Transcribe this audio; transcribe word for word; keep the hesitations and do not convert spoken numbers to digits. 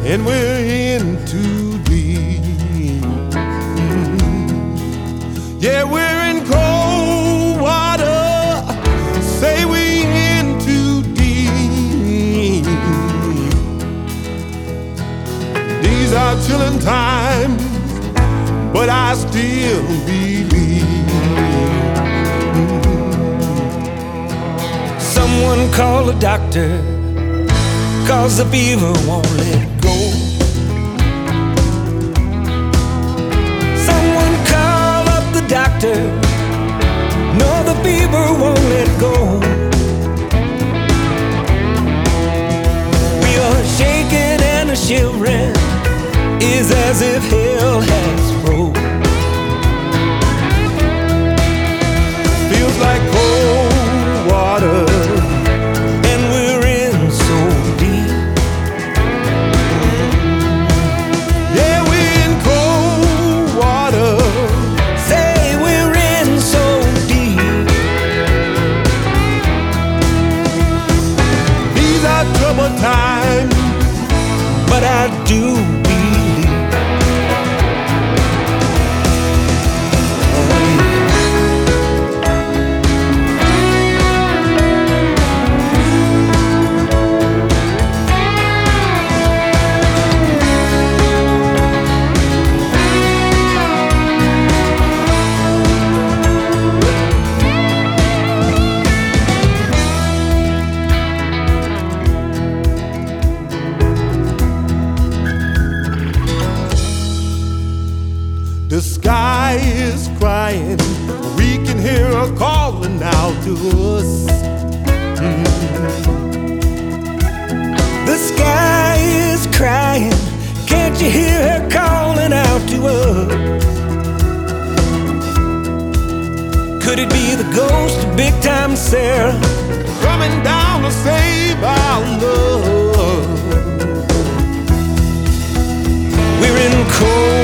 and we're in too deep. Yeah, we're in cold water. Say we in too deep. These are chilling times, but I still believe. Someone call a doctor, 'cause the fever won't let go. Someone call up the doctor. No, the fever won't let go. We are shaking and a shivering, is as if hell has broke. Feels like cold water, and we're in so deep. yeah, we're in cold water. Say we're in so deep. These are troubled times, But I do believe. Oh, yeah. the sky is crying. We can hear her calling out to us. The sky is crying. Can't you hear her calling out to us? Could it be the ghost of big time Sarah Coming down to save our love. We're in cold